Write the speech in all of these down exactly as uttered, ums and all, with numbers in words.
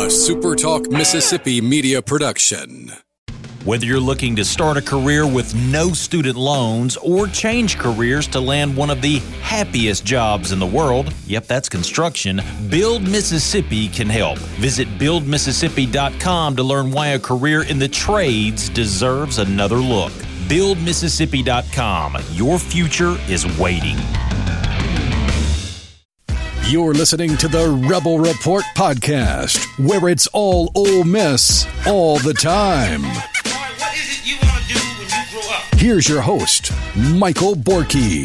SuperTalk Mississippi media production. Whether you're looking to start a career with no student loans or change careers to land one of the happiest jobs in the world, yep, that's construction, Build Mississippi can help. Visit build mississippi dot com to learn why a career in the trades deserves another look. build mississippi dot com. Your future is waiting. You're listening to the Rebel Report podcast, where it's all Ole Miss all the time. What is it you want to do when you grow up? Here's your host, Michael Borky.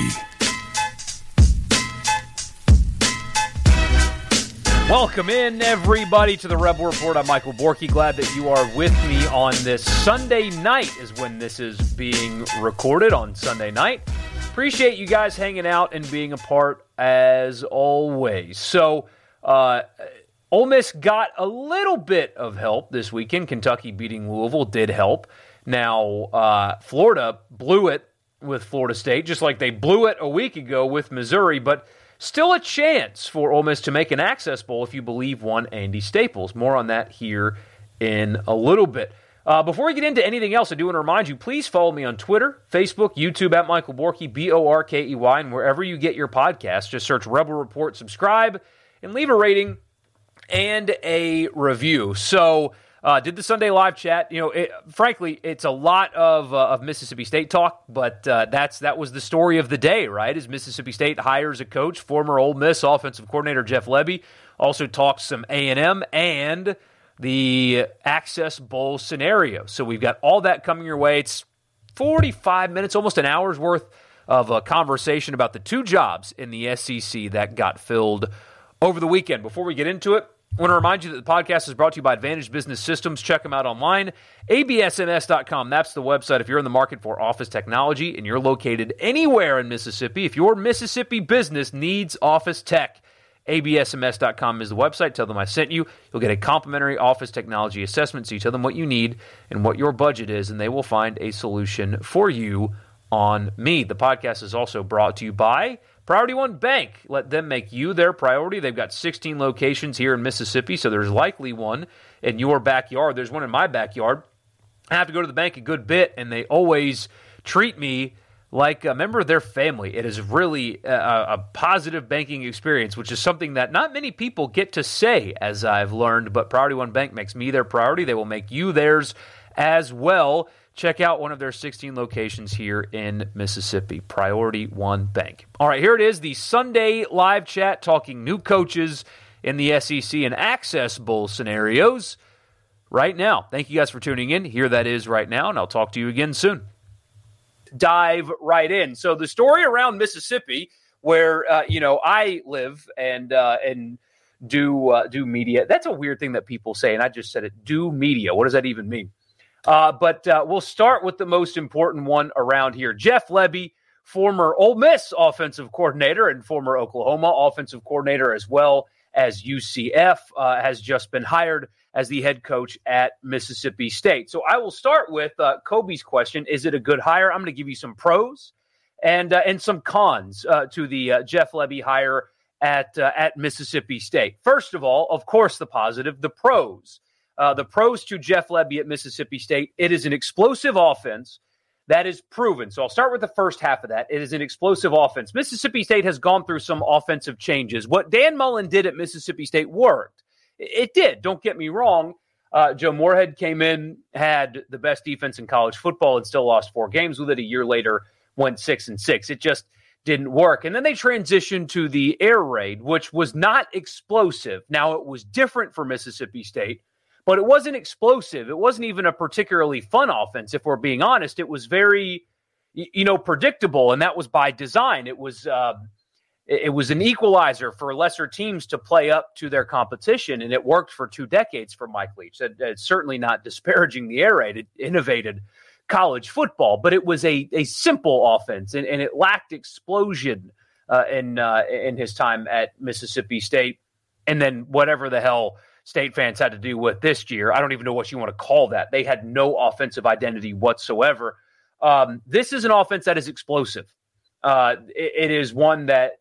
Welcome in, everybody, to the Rebel Report. I'm Michael Borky. Glad that you are with me on this Sunday night is when this is being recorded, on Sunday night. Appreciate you guys hanging out and being a part as always. So, uh, Ole Miss got a little bit of help this weekend. Kentucky beating Louisville did help. Now, uh, Florida blew it with Florida State, just like they blew it a week ago with Missouri, but still a chance for Ole Miss to make an Access Bowl if you believe one Andy Staples. More on that here in a little bit. Uh, before we get into anything else, I do want to remind you, please follow me on Twitter, Facebook, YouTube at Michael Borky, B O R K E Y, and wherever you get your podcasts, just search Rebel Report, subscribe, and leave a rating and a review. So, uh, did the Sunday live chat. You know, it, frankly, it's a lot of uh, of Mississippi State talk, but uh, that's that was the story of the day, right? As Mississippi State hires a coach, former Ole Miss offensive coordinator Jeff Lebby, also talks some A and M and the Access Bowl scenario. So we've got all that coming your way. It's forty-five minutes, almost an hour's worth of a conversation about the two jobs in the S E C that got filled over the weekend. Before we get into it, I want to remind you that the podcast is brought to you by Advantage Business Systems. Check them out online, A B S M S dot com. That's the website if you're in the market for office technology and you're located anywhere in Mississippi. If your Mississippi business needs office tech, A B S M S dot com is the website. Tell them I sent you. You'll get a complimentary office technology assessment, so you tell them what you need and what your budget is, and they will find a solution for you on me. The podcast is also brought to you by Priority One Bank. Let them make you their priority. They've got sixteen locations here in Mississippi, so there's likely one in your backyard. There's one in my backyard. I have to go to the bank a good bit, and they always treat me like a member of their family. It is really a, a positive banking experience, which is something that not many people get to say, as I've learned, but Priority One Bank makes me their priority. They will make you theirs as well. Check out one of their sixteen locations here in Mississippi, Priority One Bank. All right, here it is, the Sunday live chat talking new coaches in the S E C and Access Bowl scenarios right now. Thank you guys for tuning in. Here that is right now, and I'll talk to you again soon. Dive right in. So the story around Mississippi, where uh, you know I live and uh, and do uh, do media. That's a weird thing that people say, and I just said it. Do media. What does that even mean? Uh, but uh, we'll start with the most important one around here. Jeff Lebby, former Ole Miss offensive coordinator and former Oklahoma offensive coordinator, as well as U C F, uh, has just been hired as the head coach at Mississippi State. So I will start with uh, Kobe's question. Is it a good hire? I'm going to give you some pros and uh, and some cons uh, to the uh, Jeff Lebby hire at, uh, at Mississippi State. First of all, of course, the positive, the pros. Uh, the pros to Jeff Lebby at Mississippi State, it is an explosive offense that is proven. So I'll start with the first half of that. It is an explosive offense. Mississippi State has gone through some offensive changes. What Dan Mullen did at Mississippi State worked. It did. Don't get me wrong. Uh, Joe Moorhead came in, had the best defense in college football, and still lost four games with it. A year later, went six and six. It just didn't work. And then they transitioned to the air raid, which was not explosive. Now, it was different for Mississippi State, but it wasn't explosive. It wasn't even a particularly fun offense, if we're being honest. It was very, you know, predictable, and that was by design. It was uh, it was an equalizer for lesser teams to play up to their competition, and it worked for two decades for Mike Leach. It, it's certainly not disparaging the air raid. It innovated college football, but it was a, a simple offense, and, and it lacked explosion uh, in uh, in his time at Mississippi State. And then whatever the hell State fans had to do with this year, I don't even know what you want to call that. They had no offensive identity whatsoever. Um, this is an offense that is explosive. Uh, it, it is one that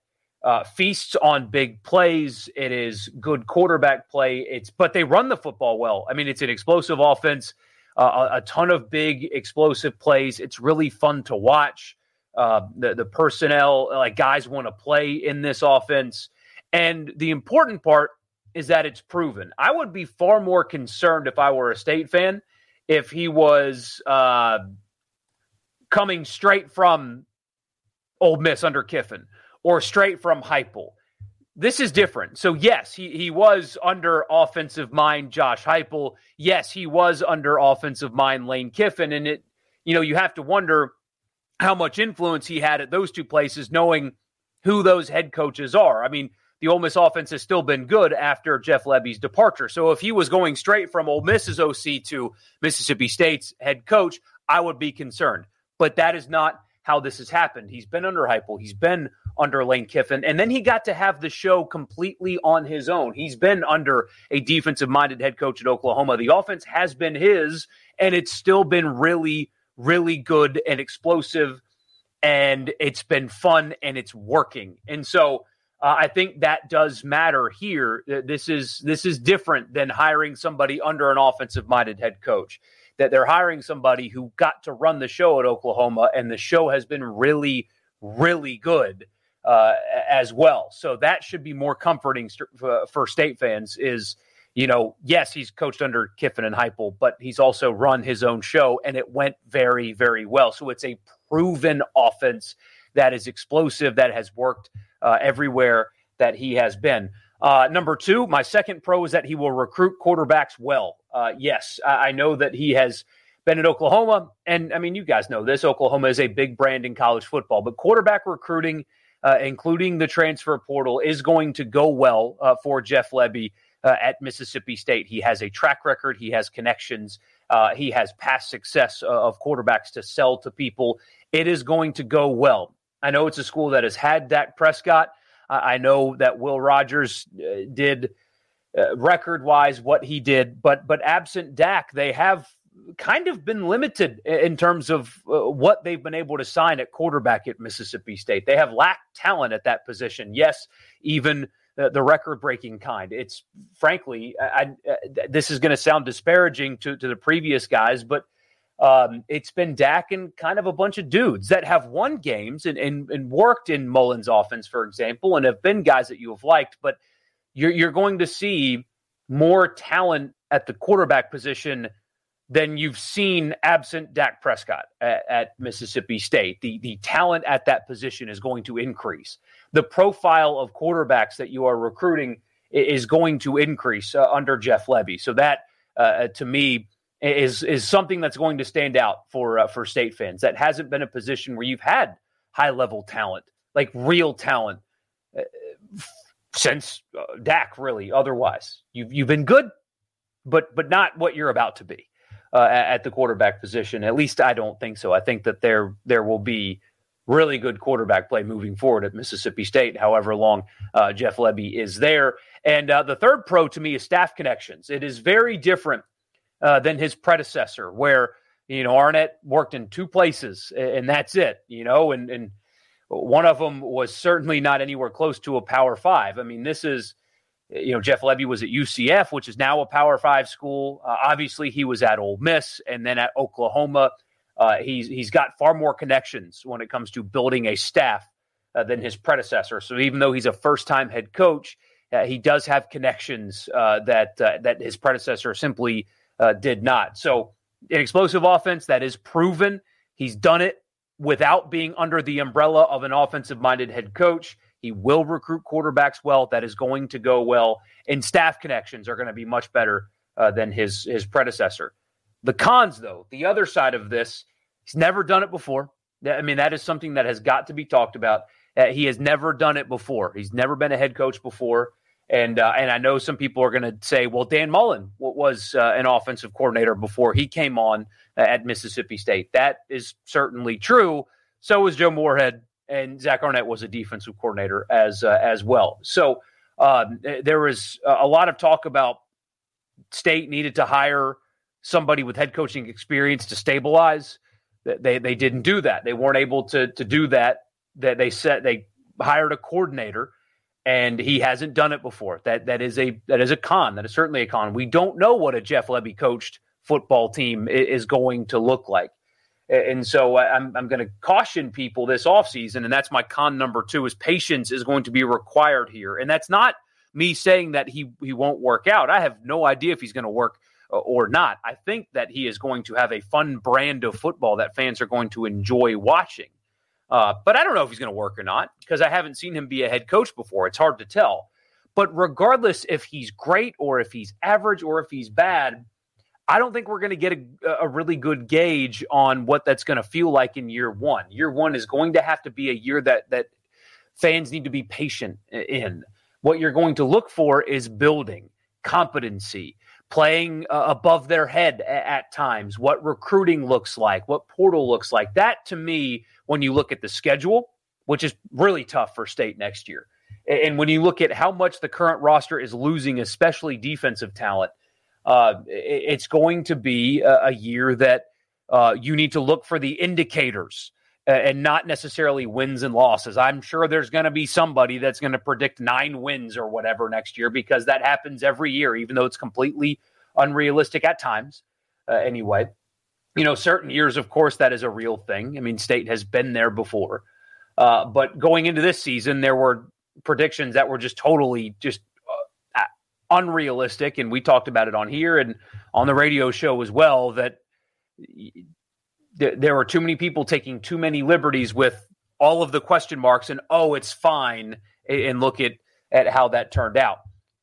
uh, feasts on big plays. It is good quarterback play. It's but they run the football well. I mean, it's an explosive offense, uh, a, a ton of big explosive plays. It's really fun to watch. Uh, the the personnel, like guys want to play in this offense, and the important part is that it's proven. I would be far more concerned if I were a State fan if he was uh, coming straight from Ole Miss under Kiffin or straight from Heupel. This is different. So, yes, he, he was under offensive mind Josh Heupel. Yes, he was under offensive mind Lane Kiffin. And, it, you know, you have to wonder how much influence he had at those two places, knowing who those head coaches are. I mean, the Ole Miss offense has still been good after Jeff Lebby's departure. So if he was going straight from Ole Miss's O C to Mississippi State's head coach, I would be concerned. But that is not how this has happened. He's been under Heupel. He's been under Lane Kiffin. And then he got to have the show completely on his own. He's been under a defensive-minded head coach at Oklahoma. The offense has been his, and it's still been really, really good and explosive. And it's been fun, and it's working. And so Uh, I think that does matter here. This is this is different than hiring somebody under an offensive-minded head coach. That they're hiring somebody who got to run the show at Oklahoma, and the show has been really, really good uh, as well. So that should be more comforting st- for State fans is, you know, yes, he's coached under Kiffin and Heupel, but he's also run his own show, and it went very, very well. So it's a proven offense that is explosive, that has worked Uh, everywhere that he has been. Uh, number two, my second pro is that he will recruit quarterbacks well. Uh, yes, I, I know that he has been at Oklahoma, and I mean, you guys know this. Oklahoma is a big brand in college football, but quarterback recruiting, uh, including the transfer portal, is going to go well uh, for Jeff Lebby uh, at Mississippi State. He has a track record. He has connections. Uh, he has past success uh, of quarterbacks to sell to people. It is going to go well. I know it's a school that has had Dak Prescott. Uh, I know that Will Rogers uh, did uh, record-wise what he did, but but absent Dak, they have kind of been limited in terms of uh, what they've been able to sign at quarterback at Mississippi State. They have lacked talent at that position. Yes, even the, the record-breaking kind. It's frankly, I, I, this is going to sound disparaging to, to the previous guys, but Um, it's been Dak and kind of a bunch of dudes that have won games and, and, and worked in Mullen's offense, for example, and have been guys that you have liked. But you're, you're going to see more talent at the quarterback position than you've seen absent Dak Prescott at, at Mississippi State. The, the talent at that position is going to increase. The profile of quarterbacks that you are recruiting is going to increase uh, under Jeff Lebby. So that, uh, to me, is is something that's going to stand out for uh, for State fans. That hasn't been a position where you've had high-level talent, like real talent, uh, since uh, Dak, really, otherwise. You've, you've been good, but but not what you're about to be uh, at the quarterback position. At least I don't think so. I think that there there will be really good quarterback play moving forward at Mississippi State, however long uh, Jeff Lebby is there. And uh, the third pro to me is staff connections. It is very different Uh, than his predecessor, where, you know, Arnett worked in two places and that's it, you know, and, and one of them was certainly not anywhere close to a Power Five. I mean, this is, you know, Jeff Lebby was at U C F, which is now a Power Five school. Uh, obviously, he was at Ole Miss and then at Oklahoma. Uh, he's he's got far more connections when it comes to building a staff uh, than his predecessor. So even though he's a first-time head coach, uh, he does have connections uh, that uh, that his predecessor simply Uh, did not. So an explosive offense that is proven. He's done it without being under the umbrella of an offensive-minded head coach. He will recruit quarterbacks well. That is going to go well. And staff connections are going to be much better uh, than his, his predecessor. The cons, though, the other side of this, he's never done it before. I mean, that is something that has got to be talked about. Uh, he has never done it before. He's never been a head coach before. And uh, and I know some people are going to say, well, Dan Mullen was uh, an offensive coordinator before he came on uh, at Mississippi State. That is certainly true. So was Joe Moorhead, and Zach Arnett was a defensive coordinator as uh, as well. So um, there was a lot of talk about State needed to hire somebody with head coaching experience to stabilize. They they didn't do that. They weren't able to to do that. That they set they hired a coordinator And he hasn't done it before. That that is a that is a con. That is certainly a con. We don't know what a Jeff Lebby coached football team is going to look like. And so I'm I'm going to caution people this offseason, and that's my con number two, is patience is going to be required here. And that's not me saying that he, he won't work out. I have no idea if he's going to work or not. I think that he is going to have a fun brand of football that fans are going to enjoy watching. Uh, but I don't know if he's going to work or not, because I haven't seen him be a head coach before. It's hard to tell. But regardless if he's great or if he's average or if he's bad, I don't think we're going to get a, a really good gauge on what that's going to feel like in year one. Year one is going to have to be a year that that fans need to be patient in. What you're going to look for is building, competency, playing uh, above their head a- at times, what recruiting looks like, what portal looks like. That, to me, when you look at the schedule, which is really tough for State next year, and when you look at how much the current roster is losing, especially defensive talent, uh, it's going to be a, a year that uh, you need to look for the indicators and not necessarily wins and losses. I'm sure there's going to be somebody that's going to predict nine wins or whatever next year, because that happens every year, even though it's completely unrealistic at times. Uh, anyway, you know, certain years, of course, that is a real thing. I mean, State has been there before. Uh, but going into this season, there were predictions that were just totally just uh, unrealistic. And we talked about it on here and on the radio show as well, that there were too many people taking too many liberties with all of the question marks and, oh, it's fine, and look at, at how that turned out.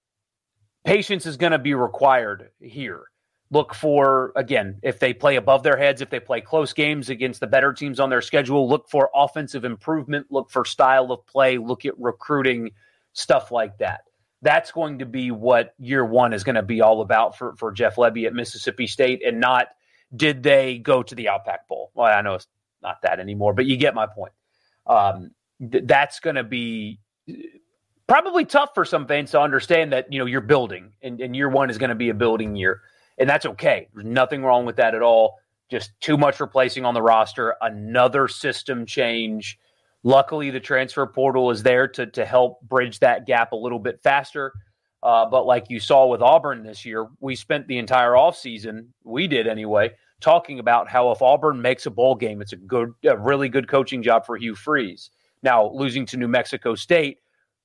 Patience is going to be required here. Look for, again, if they play above their heads, if they play close games against the better teams on their schedule, look for offensive improvement, look for style of play, look at recruiting, stuff like that. That's going to be what year one is going to be all about for, for Jeff Lebby at Mississippi State, and not did they go to the Outback Bowl? Well, I know it's not that anymore, but you get my point. Um, th- that's going to be probably tough for some fans to understand that, you know, you're building, and, and year one is going to be a building year, and that's okay. There's nothing wrong with that at all. Just too much replacing on the roster, another system change. Luckily, the transfer portal is there to, to help bridge that gap a little bit faster. Uh, but like you saw with Auburn this year, we spent the entire offseason, we did anyway, talking about how if Auburn makes a bowl game, it's a good, a really good coaching job for Hugh Freeze. Now, losing to New Mexico State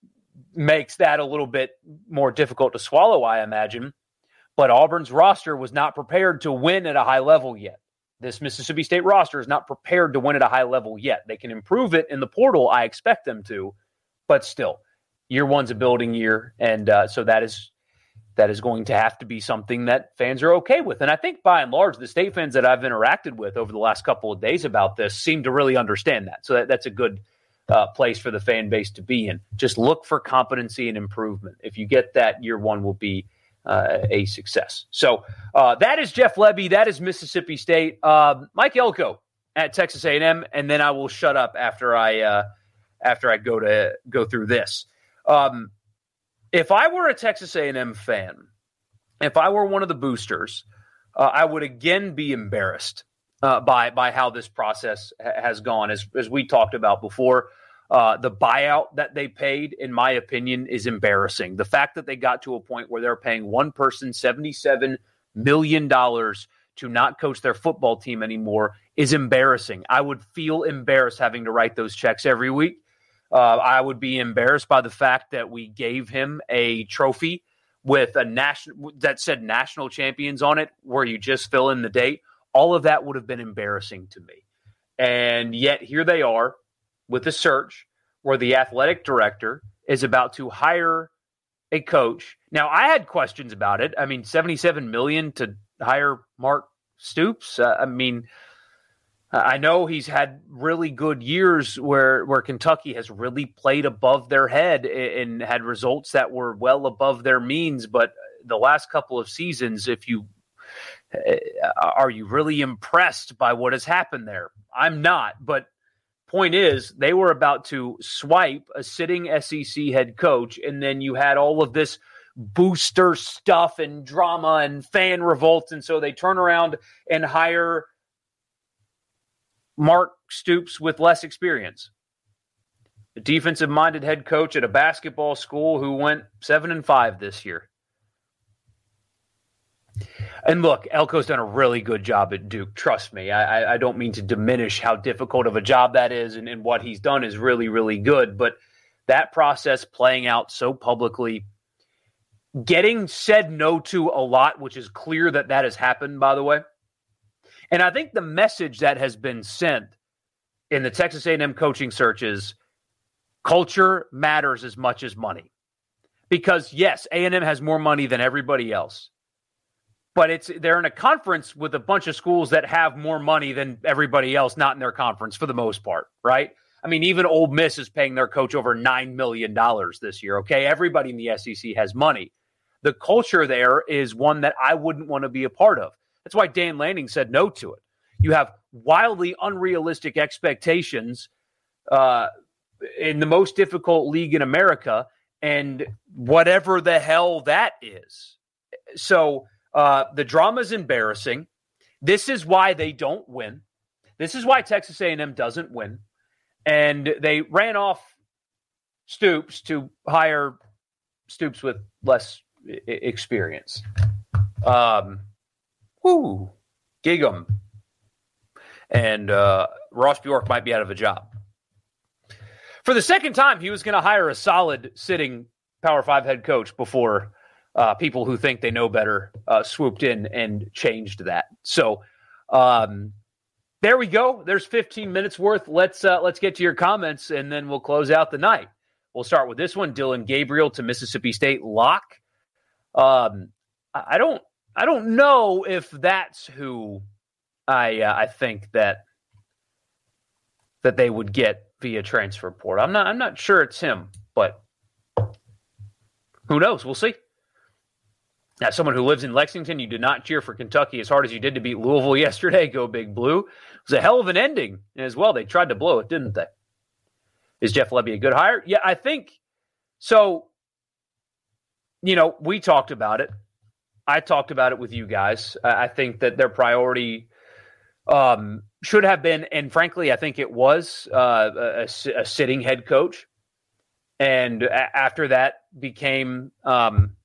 makes that a little bit more difficult to swallow, I imagine. But Auburn's roster was not prepared to win at a high level yet. This Mississippi State roster is not prepared to win at a high level yet. They can improve it in the portal. I expect them to, but still. Year one's a building year, and uh, so that is that is going to have to be something that fans are okay with. And I think by and large, the State fans that I've interacted with over the last couple of days about this seem to really understand that. So that, that's a good uh, place for the fan base to be in. Just look for competency and improvement. If you get that, year one will be uh, a success. So uh, that is Jeff Lebby. That is Mississippi State. Uh, Mike Elko at Texas A and M, and then I will shut up after I uh, after I go to go through this. Um, if I were a Texas A and M fan, if I were one of the boosters, uh, I would again be embarrassed uh, by by how this process ha- has gone. As as we talked about before, uh, the buyout that they paid, in my opinion, is embarrassing. The fact that they got to a point where they're paying one person seventy-seven million dollars to not coach their football team anymore is embarrassing. I would feel embarrassed having to write those checks every week. Uh, I would be embarrassed by the fact that we gave him a trophy with a national that said national champions on it, where you just fill in the date. All of that would have been embarrassing to me. And yet here they are with a search where the athletic director is about to hire a coach. Now, I had questions about it. I mean, seventy-seven million dollars to hire Mark Stoops. Uh, I mean, I know he's had really good years where, where Kentucky has really played above their head and had results that were well above their means. But the last couple of seasons, if you are you really impressed by what has happened there? I'm not. But point is, they were about to swipe a sitting S E C head coach, and then you had all of this booster stuff and drama and fan revolt, and so they turn around and hire Mark Stoops with less experience. a defensive-minded head coach at a basketball school who went seven and five this year. And look, Elko's done a really good job at Duke. Trust me. I, I don't mean to diminish how difficult of a job that is, and, and what he's done is really, really good. But that process playing out so publicly, getting said no to a lot, which is clear that that has happened, by the way. And I think the message that has been sent in the Texas A and M coaching search is culture matters as much as money. Because, yes, A and M has more money than everybody else. But it's they're in a conference with a bunch of schools that have more money than everybody else, not in their conference for the most part, right? I mean, even Ole Miss is paying their coach over nine million dollars this year, okay? Everybody in the S E C has money. The culture there is one that I wouldn't want to be a part of. That's why Dan Lanning said no to it. You have wildly unrealistic expectations uh, in the most difficult league in America, and whatever the hell that is. So uh, the drama is embarrassing. This is why they don't win. This is why Texas A and M doesn't win. And they ran off Stoops to hire Stoops with less I- experience. Um, whoo, gig 'em. And uh, Ross Bjork might be out of a job. For the second time, he was going to hire a solid sitting Power Five head coach before uh, people who think they know better uh, swooped in and changed that. So um, there we go. There's fifteen minutes worth. Let's uh, let's get to your comments, and then we'll close out the night. We'll start with this one: Dillon Gabriel to Mississippi State lock. Um, I don't I don't know if that's who I uh, I think that that they would get via transfer portal. I'm not I'm not sure it's him, but who knows? We'll see. As someone who lives in Lexington, you did not cheer for Kentucky as hard as you did to beat Louisville yesterday. Go Big Blue. It was a hell of an ending as well. They tried to blow it, didn't they? Is Jeff Lebby a good hire? Yeah, I think so. You know, we talked about it. I talked about it with you guys. I think that their priority um, should have been, and frankly, I think it was uh, a, a sitting head coach. And a- after that became um,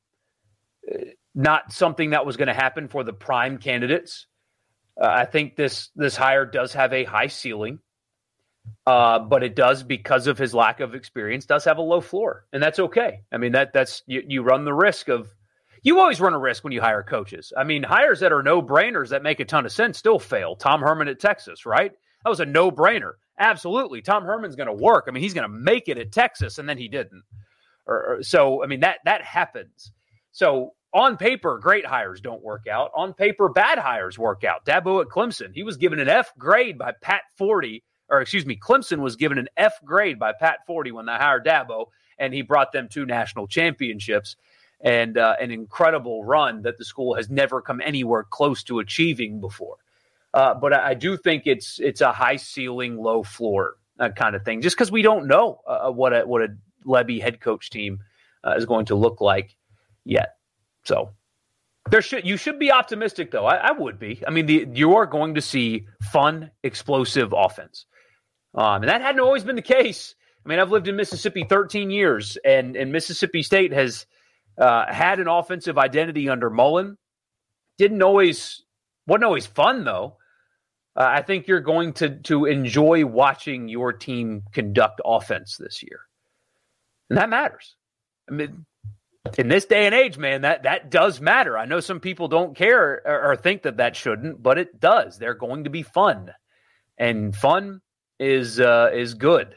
not something that was going to happen for the prime candidates. Uh, I think this this hire does have a high ceiling, uh, but it does, because of his lack of experience, does have a low floor, and that's okay. I mean, that that's you, you run the risk of. You always run a risk when you hire coaches. I mean, hires that are no-brainers that make a ton of sense still fail. Tom Herman at Texas, right? That was a no-brainer. Absolutely. Tom Herman's going to work. I mean, he's going to make it at Texas, and then he didn't. Or, or, so, I mean, that that happens. So, on paper, great hires don't work out. On paper, bad hires work out. Dabo at Clemson, he was given an F grade by Pat Forty, or excuse me, Clemson was given an F grade by Pat Forty when they hired Dabo, and he brought them two national championships. And uh, an incredible run that the school has never come anywhere close to achieving before. Uh, but I, I do think it's it's a high ceiling, low floor uh, kind of thing, just because we don't know uh, what a what a Lebby head coach team uh, is going to look like yet. So there should you should be optimistic, though. I, I would be. I mean, the, you are going to see fun, explosive offense, um, and that hadn't always been the case. I mean, I've lived in Mississippi thirteen years, and and Mississippi State has. Uh, had an offensive identity under Mullen. Didn't always, wasn't always fun though. Uh, I think you're going to to enjoy watching your team conduct offense this year, and that matters. I mean, in this day and age, man, that that does matter. I know some people don't care or, or think that that shouldn't, but it does. They're going to be fun, and fun is uh, is good.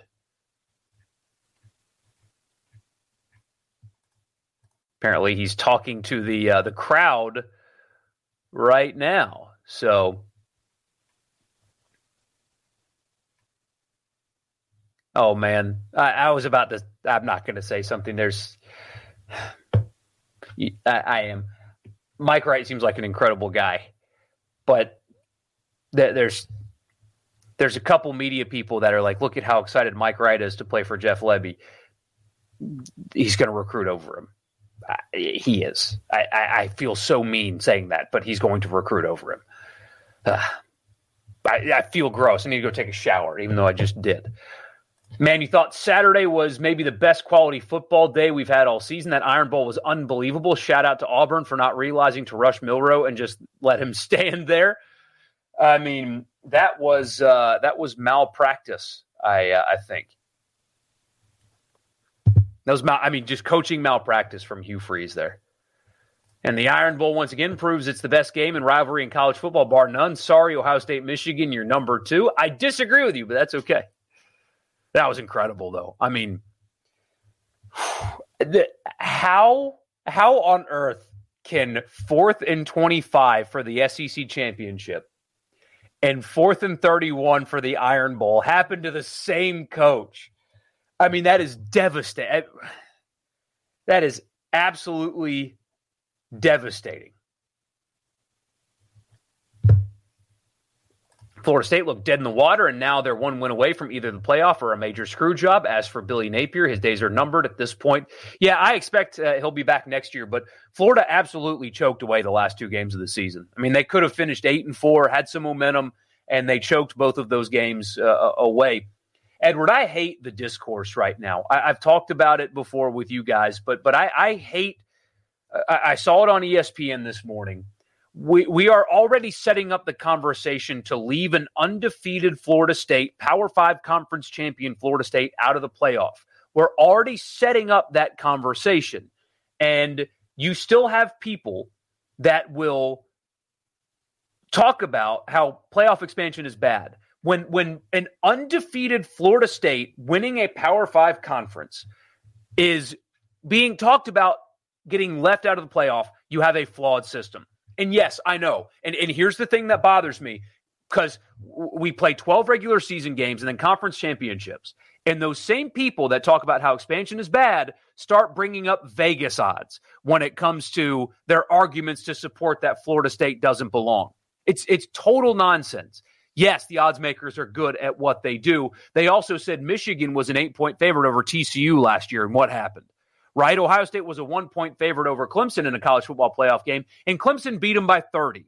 Apparently, he's talking to the uh, the crowd right now. So, oh man, I, I was about to. I'm not going to say something. There's, I, I am. Mike Wright seems like an incredible guy, but th- there's there's a couple media people that are like, look at how excited Mike Wright is to play for Jeff Lebby. He's going to recruit over him. Uh, he is. I, I, I feel so mean saying that, but he's going to recruit over him. Uh, I, I feel gross. I need to go take a shower, even though I just did. Man, you thought Saturday was maybe the best quality football day we've had all season. That Iron Bowl was unbelievable. Shout out to Auburn for not realizing to rush Milroe and just let him stand there. I mean, that was uh, that was malpractice, I uh, I think. That was mal- I mean, just coaching malpractice from Hugh Freeze there. And the Iron Bowl once again proves it's the best game and rivalry in college football, bar none. Sorry, Ohio State, Michigan, you're number two. I disagree with you, but that's okay. That was incredible, though. I mean, the, how how on earth can fourth and twenty-five for the S E C championship and fourth and thirty-one for the Iron Bowl happen to the same coach? I mean, that is devastating. That is absolutely devastating. Florida State looked dead in the water, and now they're one win away from either the playoff or a major screw job. As for Billy Napier, his days are numbered at this point. Yeah, I expect uh, he'll be back next year, but Florida absolutely choked away the last two games of the season. I mean, they could have finished eight and four, had some momentum, and they choked both of those games uh, away. Edward, I hate the discourse right now. I, I've talked about it before with you guys, but but I, I hate I, I saw it on E S P N this morning. We we are already setting up the conversation to leave an undefeated Florida State, Power Five conference champion Florida State, out of the playoff. We're already setting up that conversation. And you still have people that will talk about how playoff expansion is bad. When when an undefeated Florida State winning a Power Five conference is being talked about getting left out of the playoff, you have a flawed system. And yes, I know. And, and here's the thing that bothers me, because we play twelve regular season games and then conference championships. And those same people that talk about how expansion is bad start bringing up Vegas odds when it comes to their arguments to support that Florida State doesn't belong. It's it's total nonsense. Yes, the odds makers are good at what they do. They also said Michigan was an eight-point favorite over T C U last year, and what happened? Right? Ohio State was a one-point favorite over Clemson in a college football playoff game, and Clemson beat them by thirty.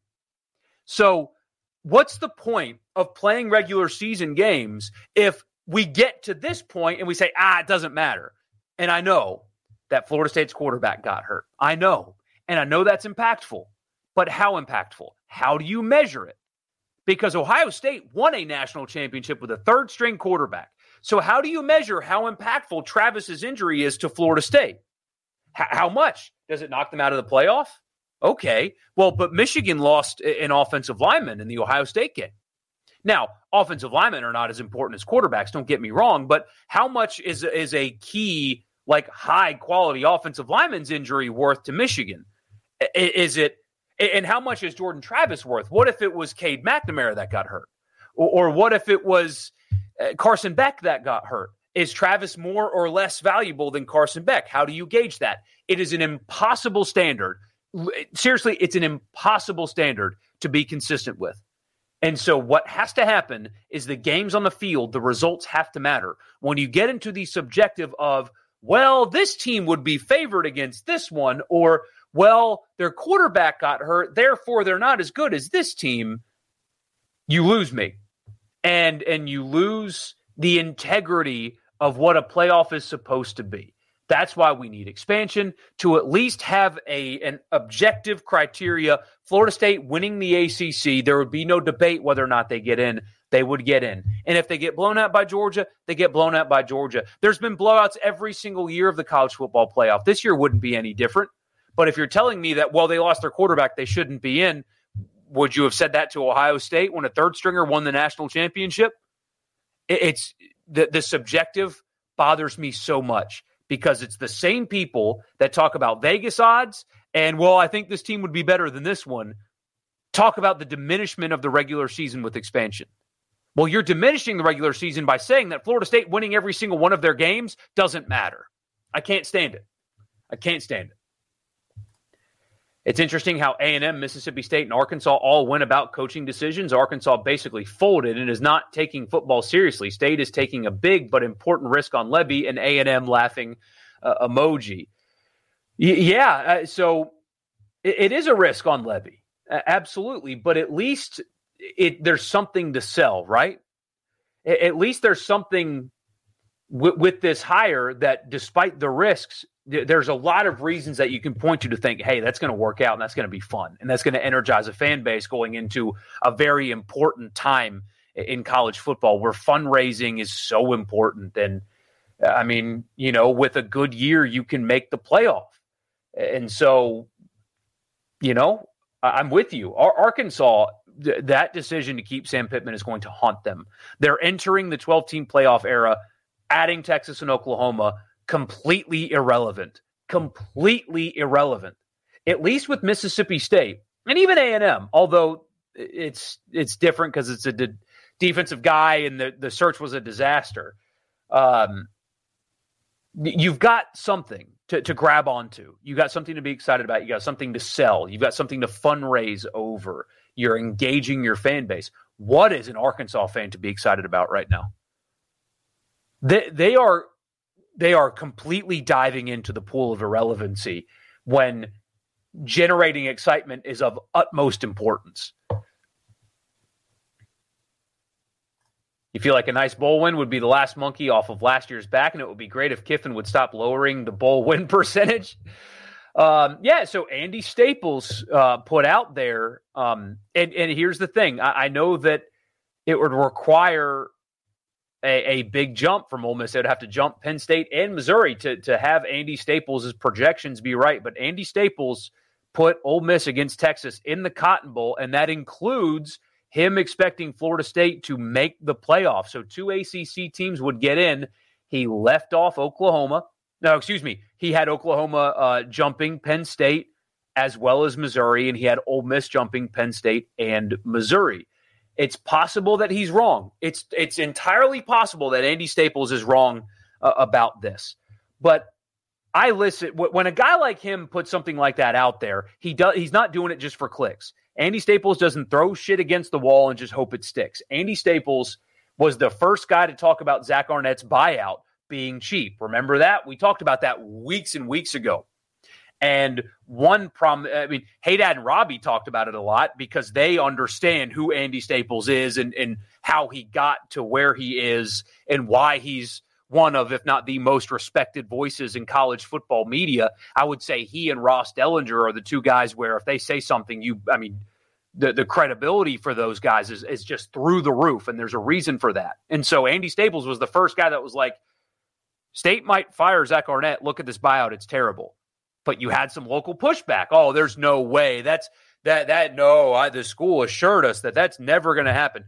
So what's the point of playing regular season games if we get to this point and we say, ah, it doesn't matter? And I know that Florida State's quarterback got hurt. I know. And I know that's impactful. But how impactful? How do you measure it? Because Ohio State won a national championship with a third-string quarterback. So how do you measure how impactful Travis's injury is to Florida State? H- how much? Does it knock them out of the playoff? Okay. Well, but Michigan lost an offensive lineman in the Ohio State game. Now, offensive linemen are not as important as quarterbacks, don't get me wrong, but how much is, is a key, like high-quality offensive lineman's injury worth to Michigan? Is it, and how much is Jordan Travis worth? What if it was Cade McNamara that got hurt? Or, or what if it was Carson Beck that got hurt? Is Travis more or less valuable than Carson Beck? How do you gauge that? It is an impossible standard. Seriously, it's an impossible standard to be consistent with. And so what has to happen is the games on the field, the results have to matter. When you get into the subjective of, well, this team would be favored against this one, or, well, their quarterback got hurt, therefore they're not as good as this team, you lose me. And and you lose the integrity of what a playoff is supposed to be. That's why we need expansion, to at least have a an objective criteria. Florida State winning the A C C, there would be no debate whether or not they get in. They would get in. And if they get blown out by Georgia, they get blown out by Georgia. There's been blowouts every single year of the college football playoff. This year wouldn't be any different. But if you're telling me that, well, they lost their quarterback, they shouldn't be in, would you have said that to Ohio State when a third stringer won the national championship? It's the, the subjective bothers me so much, because it's the same people that talk about Vegas odds and, well, I think this team would be better than this one, talk about the diminishment of the regular season with expansion. Well, you're diminishing the regular season by saying that Florida State winning every single one of their games doesn't matter. I can't stand it. I can't stand it. It's interesting how A and M, Mississippi State, and Arkansas all went about coaching decisions. Arkansas basically folded and is not taking football seriously. State is taking a big but important risk on Lebby, and A and M laughing uh, emoji. Y- yeah, uh, so it, it is a risk on Lebby, uh, absolutely. But at least it there's something to sell, right? A- at least there's something with, with this hire that despite the risks, th- there's a lot of reasons that you can point to to think, hey, that's going to work out and that's going to be fun. And that's going to energize a fan base going into a very important time in college football where fundraising is so important. And I mean, you know, with a good year, you can make the playoff. And so, you know, I'm with you. Ar- Arkansas, th- that decision to keep Sam Pittman is going to haunt them. They're entering the twelve-team playoff era, adding Texas and Oklahoma, completely irrelevant. Completely irrelevant. At least with Mississippi State and even A and M, although it's it's different because it's a de- defensive guy and the, the search was a disaster. Um, you've got something to, to grab onto. You got something to be excited about. You got something to sell. You've got something to fundraise over. You're engaging your fan base. What is an Arkansas fan to be excited about right now? They they are they are completely diving into the pool of irrelevancy when generating excitement is of utmost importance. You feel like a nice bowl win would be the last monkey off of last year's back, and it would be great if Kiffin would stop lowering the bowl win percentage. Um, yeah, so Andy Staples uh, put out there, um, and, and here's the thing. I, I know that it would require a, a big jump from Ole Miss. They would have to jump Penn State and Missouri to, to have Andy Staples' projections be right. But Andy Staples put Ole Miss against Texas in the Cotton Bowl, and that includes him expecting Florida State to make the playoff. So two A C C teams would get in. He left off Oklahoma. No, excuse me. He had Oklahoma uh, jumping Penn State as well as Missouri, and he had Ole Miss jumping Penn State and Missouri. It's possible that he's wrong. It's it's entirely possible that Andy Staples is wrong uh, about this. But I listen when a guy like him puts something like that out there. He does. He's not doing it just for clicks. Andy Staples doesn't throw shit against the wall and just hope it sticks. Andy Staples was the first guy to talk about Zach Arnett's buyout being cheap. Remember that? We talked about that weeks and weeks ago. And one problem, I mean, Haydad and Robbie talked about it a lot because they understand who Andy Staples is and, and how he got to where he is and why he's one of, if not the most respected voices in college football media. I would say he and Ross Dellinger are the two guys where if they say something, you, I mean, the, the credibility for those guys is, is just through the roof, and there's a reason for that. And so Andy Staples was the first guy that was like, State might fire Zach Arnett. Look at this buyout. It's terrible. But you had some local pushback. Oh, there's no way. That's that, that, no, I, the school assured us that that's never going to happen.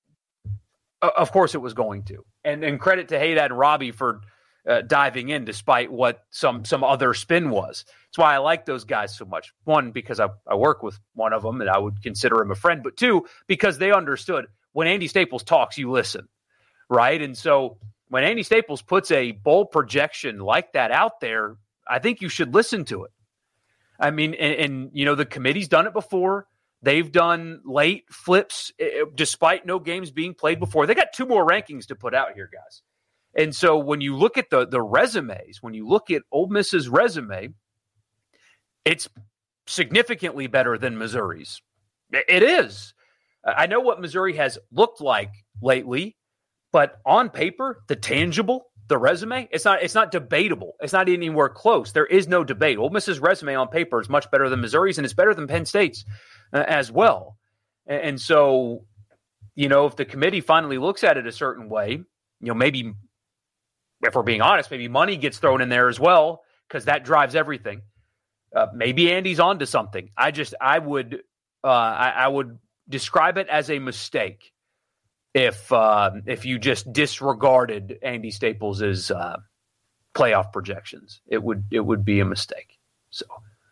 Of course it was going to. And and credit to Haydad and Robbie for uh, diving in despite what some some other spin was. That's why I like those guys so much. One, because I, I work with one of them and I would consider him a friend. But two, because they understood when Andy Staples talks, you listen, right? And so when Andy Staples puts a bowl projection like that out there, I think you should listen to it. I mean, and, and you know, the committee's done it before. They've done late flips despite no games being played before. They got two more rankings to put out here, guys. And so when you look at the, the resumes, when you look at Ole Miss's resume, it's significantly better than Missouri's. It is. I know what Missouri has looked like lately, but on paper, the tangible, the resume, it's not it's not debatable. It's not anywhere close. There is no debate. Ole Miss's resume on paper is much better than Missouri's, and it's better than Penn State's uh, as well. And, and so, you know, if the committee finally looks at it a certain way, you know, maybe, if we're being honest, maybe money gets thrown in there as well because that drives everything. Uh, maybe Andy's onto something. I just, I would, uh, I, I would describe it as a mistake if uh, if you just disregarded Andy Staples' uh, playoff projections. It would it would be a mistake. So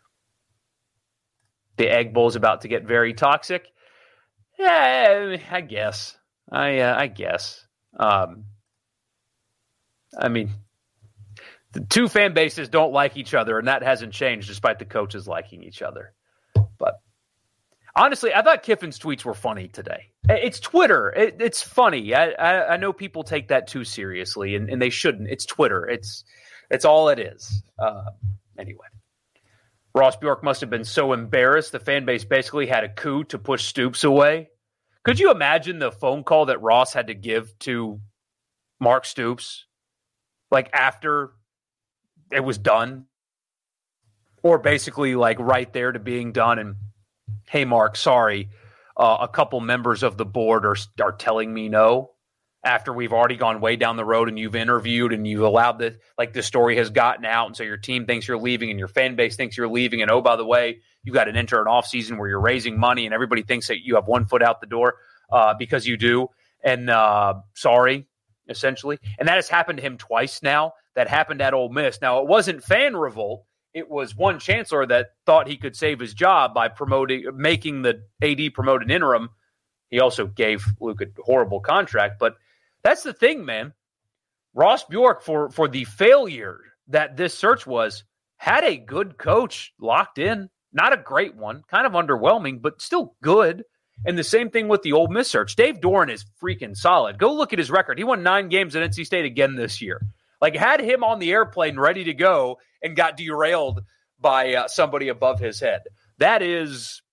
the Egg Bowl is about to get very toxic. Yeah, I guess. I uh, I guess. Um, I mean, the two fan bases don't like each other, and that hasn't changed despite the coaches liking each other. But honestly, I thought Kiffin's tweets were funny today. It's Twitter. It, it's funny. I, I I know people take that too seriously, and, and they shouldn't. It's Twitter. It's it's all it is. Uh, anyway, Ross Bjork must have been so embarrassed. The fan base basically had a coup to push Stoops away. Could you imagine the phone call that Ross had to give to Mark Stoops like after it was done, or basically like right there to being done. And hey, Mark, sorry, uh, a couple members of the board are are telling me no after we've already gone way down the road and you've interviewed and you've allowed the like the story has gotten out, and so your team thinks you're leaving and your fan base thinks you're leaving. And oh, by the way, you got an enter an off season where you're raising money and everybody thinks that you have one foot out the door uh, because you do. And uh, sorry, essentially. And that has happened to him twice now. That happened at Ole Miss. Now, it wasn't fan revolt. It was one chancellor that thought he could save his job by promoting, making the A D promote an interim. He also gave Luke a horrible contract. But that's the thing, man. Ross Bjork, for, for the failure that this search was, had a good coach locked in. Not a great one, kind of underwhelming, but still good. And the same thing with the Ole Miss search. Dave Doran is freaking solid. Go look at his record. He won nine games at N C State again this year. Like, had him on the airplane ready to go and got derailed by uh, somebody above his head. That is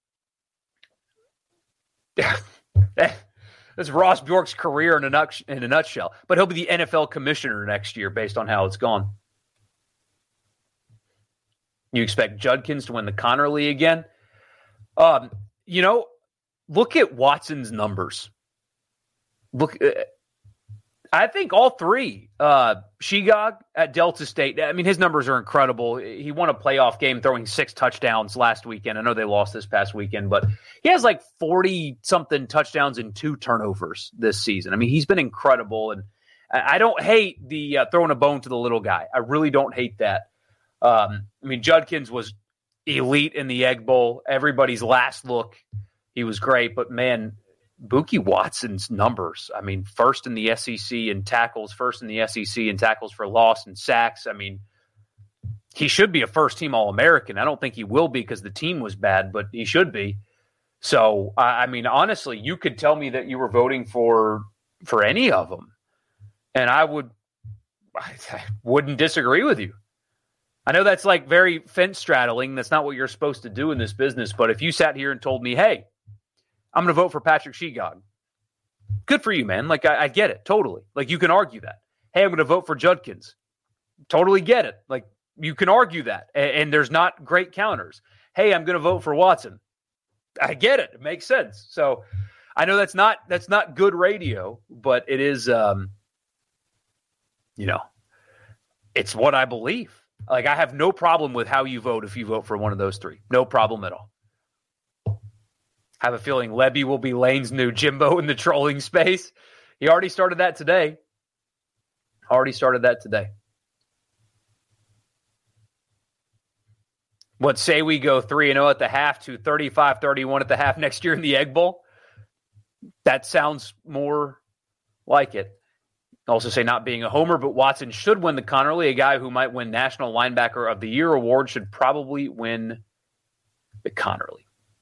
that's Ross Bjork's career in a, nut, in a nutshell. But he'll be the N F L commissioner next year based on how it's gone. You expect Judkins to win the Connerly again? Um, you know, look at Watson's numbers. Look, uh, I think all three. Uh, Shegog at Delta State. I mean, his numbers are incredible. He won a playoff game throwing six touchdowns last weekend. I know they lost this past weekend, but he has like forty-something touchdowns and two turnovers this season. I mean, he's been incredible, and I don't hate the uh, throwing a bone to the little guy. I really don't hate that. Um, I mean, Judkins was elite in the Egg Bowl. Everybody's last look, he was great. But, man, Buki Watson's numbers, I mean, first in the S E C in tackles, first in the S E C in tackles for loss and sacks. I mean, he should be a first-team All-American. I don't think he will be because the team was bad, but he should be. So, I mean, honestly, you could tell me that you were voting for for any of them, and I would I, I wouldn't disagree with you. I know that's like very fence straddling. That's not what you're supposed to do in this business. But if you sat here and told me, hey, I'm going to vote for Patrick Shegog, good for you, man. Like, I, I get it. Totally. Like, you can argue that. Hey, I'm going to vote for Judkins. Totally get it. Like, you can argue that. And, and there's not great counters. Hey, I'm going to vote for Watson. I get it. It makes sense. So I know that's not, that's not good radio, but it is, um, you know, it's what I believe. Like, I have no problem with how you vote if you vote for one of those three. No problem at all. I have a feeling Lebby will be Lane's new Jimbo in the trolling space. He already started that today. Already started that today. What, say we go three and oh at the half to thirty-five thirty-one at the half next year in the Egg Bowl? That sounds more like it. Also say not being a homer, but Watson should win the Connerly. A guy who might win National Linebacker of the Year award should probably win the Connerly.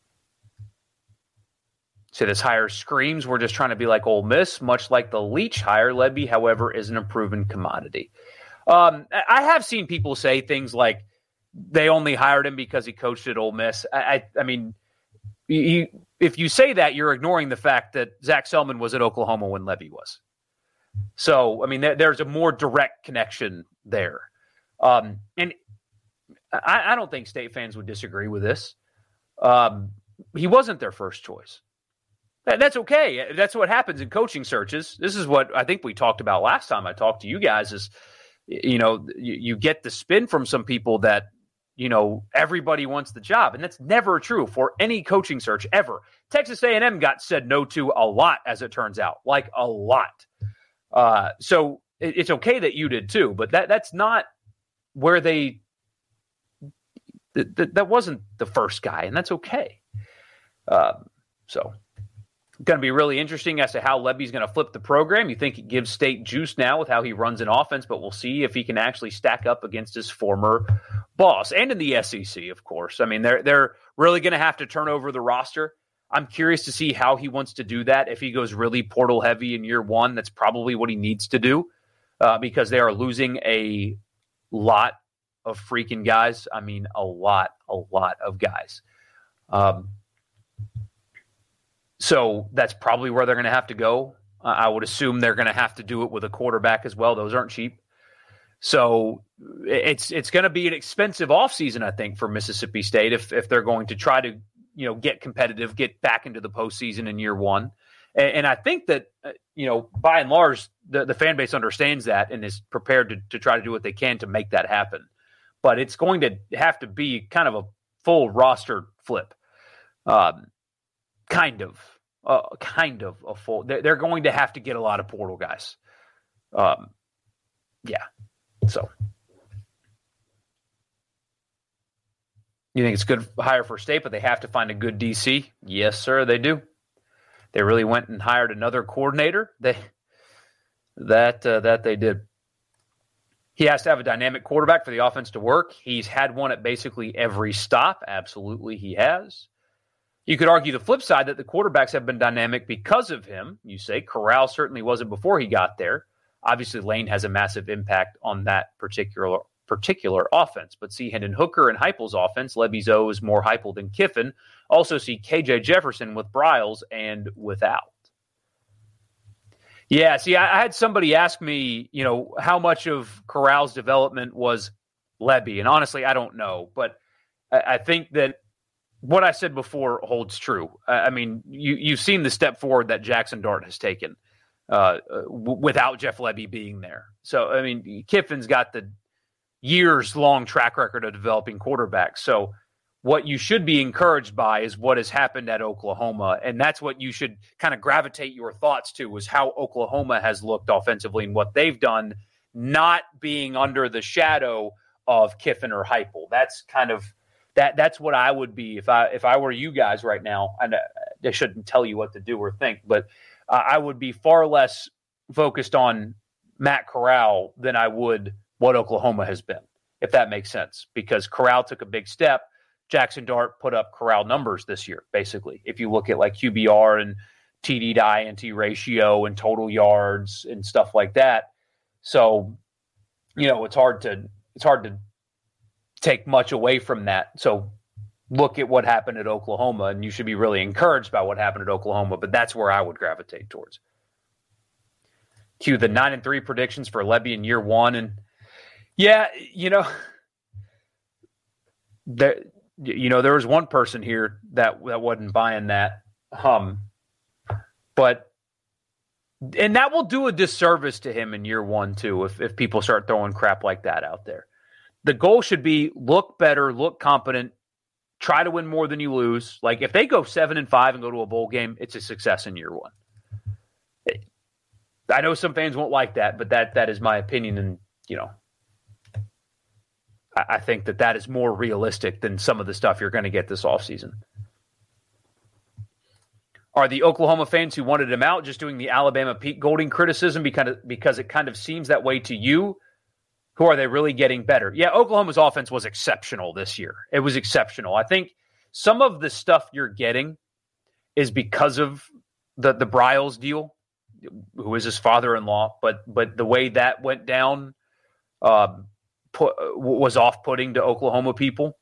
Say this hire screams we're just trying to be like Ole Miss, much like the Leach hire. Lebby, however, is an unproven commodity. Um, I have seen people say things like they only hired him because he coached at Ole Miss. I, I, I mean, you, if you say that, you're ignoring the fact that Zach Selman was at Oklahoma when Lebby was. So, I mean, there, there's a more direct connection there. Um, and I, I don't think State fans would disagree with this. Um, he wasn't their first choice. That, that's okay. That's what happens in coaching searches. This is what I think we talked about last time I talked to you guys is, you know, you, you get the spin from some people that, you know, everybody wants the job. And that's never true for any coaching search ever. Texas A and M got said no to a lot, as it turns out, like a lot. Uh, so it, it's okay that you did too, but that that's not where they, th- th- that wasn't the first guy, and that's okay. Uh, so going to be really interesting as to how Lebby's going to flip the program. You think it gives State juice now with how he runs an offense, but we'll see if he can actually stack up against his former boss and in the S E C, of course. I mean, they're, they're really going to have to turn over the roster. I'm curious to see how he wants to do that. If he goes really portal heavy in year one, that's probably what he needs to do uh, because they are losing a lot of freaking guys. I mean, a lot, a lot of guys. Um, so that's probably where they're going to have to go. Uh, I would assume they're going to have to do it with a quarterback as well. Those aren't cheap. So it's it's going to be an expensive offseason, I think, for Mississippi State if if they're going to try to, you know, get competitive, get back into the postseason in year one. And, and I think that, uh, you know, by and large, the, the fan base understands that and is prepared to, to try to do what they can to make that happen. But it's going to have to be kind of a full roster flip. Um, kind of. Uh, kind of a full. They're, they're going to have to get a lot of portal guys. Um, yeah. So. You think it's a good hire for State, but they have to find a good D C? Yes, sir, they do. They really went and hired another coordinator. They that uh, that they did. He has to have a dynamic quarterback for the offense to work. He's had one at basically every stop. Absolutely, he has. You could argue the flip side that the quarterbacks have been dynamic because of him. You say Corral certainly wasn't before he got there. Obviously, Lane has a massive impact on that particular particular offense. But see Hendon Hooker and Heupel's offense. Lebby's O is more Heupel than Kiffin. Also see K J Jefferson with Briles and without. Yeah, see, I, I had somebody ask me, you know, how much of Corral's development was Lebby. And honestly, I don't know. But I, I think that what I said before holds true. I, I mean, you, you've seen the step forward that Jackson Dart has taken uh, w- without Jeff Lebby being there. So, I mean, Kiffin's got the years-long track record of developing quarterbacks. So what you should be encouraged by is what has happened at Oklahoma, and that's what you should kind of gravitate your thoughts to, is how Oklahoma has looked offensively and what they've done, not being under the shadow of Kiffin or Heupel. That's kind of that. That's what I would be if I if I were you guys right now. And I shouldn't tell you what to do or think, but uh, I would be far less focused on Matt Corral than I would what Oklahoma has been, if that makes sense, because Corral took a big step. Jackson Dart put up Corral numbers this year, basically. If you look at like Q B R and T D to I N T ratio and total yards and stuff like that. So, you know, it's hard to it's hard to take much away from that. So look at what happened at Oklahoma, and you should be really encouraged by what happened at Oklahoma, but that's where I would gravitate towards. Cue the nine and three predictions for Lebby in year one. And yeah, you know, there, you know, there was one person here that that wasn't buying that. Um, but and that will do a disservice to him in year one too, if if people start throwing crap like that out there. The goal should be look better, look competent, try to win more than you lose. Like if they go seven and five and go to a bowl game, it's a success in year one. I know some fans won't like that, but that that is my opinion, and you know, I, I think that that is more realistic than some of the stuff you're going to get this offseason. Are the Oklahoma fans who wanted him out just doing the Alabama Pete Golding criticism because because it kind of seems that way to you? Who are they really getting better? Yeah, Oklahoma's offense was exceptional this year. It was exceptional. I think some of the stuff you're getting is because of the the Briles deal, who is his father-in-law, but but the way that went down um, put, was off-putting to Oklahoma people.